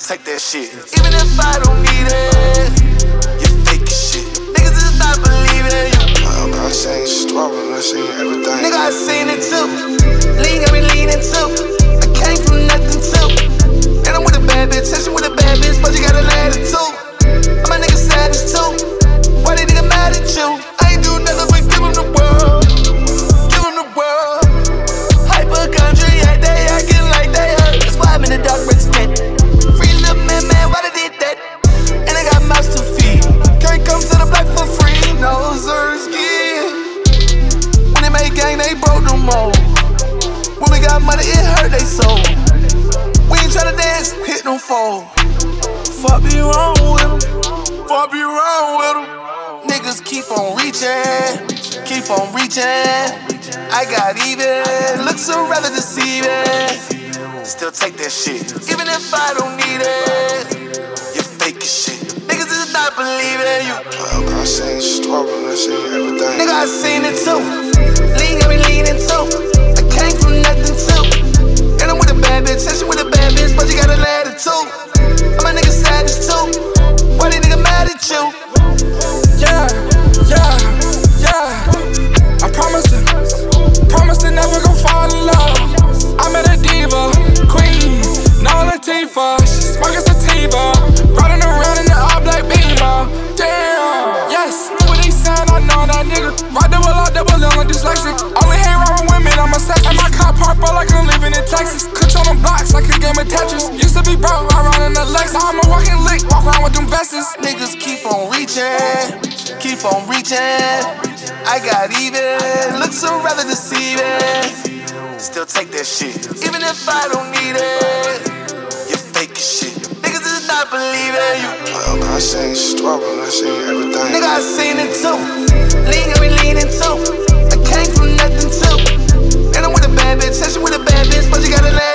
take that shit. Even if I don't need it, you fake shit. Niggas is not believing you. I seen strawberry, I seen everything. Nigga, I seen it too. Lean got me leaning too. I came from nothing too. And I'm with a bad bitch, and she with a bad bitch, but you got an attitude. I'm a nigga savage too. Why they nigga mad at you? I ain't do nothing but give him the world. Give him the world. Hypochondriac, they acting like they hurt. That's why I'm in the dark red skin. Free little man, why they did that? And I got mouths to feed. Can't come to the block for free, no Zersky. When they made gang, they broke the mold. When we got money, it hurt they soul. We ain't tryna dance, hit them fold. Fuck be wrong with them. Fuck be wrong with them. Niggas keep on reaching, keep on reaching. I got even, looks so rather deceiving. Still take that shit, even if I don't need it. You fake shit, niggas is not believing you. I seen strawberry, I seen everything. Nigga, I seen it too. Lean got me leaning too. I came from nothing too. And I'm with a bad bitch, and she with a bad bitch, but you got an attitude. I'm a nigga savage too. Why they nigga mad at you? Yeah. I promise to never go fall in love. I met a diva, queen, no Latifah. She smoking sativa, riding around in the all black Beamer. Damn, yes, what they saying, I know that nigga. Ride double L, I'm dyslexic. Only hang around with women, I'm a sex. And my car parked up like I'm living in Texas. Clutch on them blocks like a game of Tetris. Used to be broke, I ride in the Lex. Now I'm a walking lick, walk around with them vests. Niggas keep on reaching, keep on reaching. I got even, looks so rather deceiving. Still take that shit, even if I don't need it. You fake shit, niggas is not believing you. I seen strawberry, I seen everything. Nigga, I seen it too. Lean got me leaning too. I came from nothing too. And I'm with a bad bitch, and she with a bad bitch, but you got an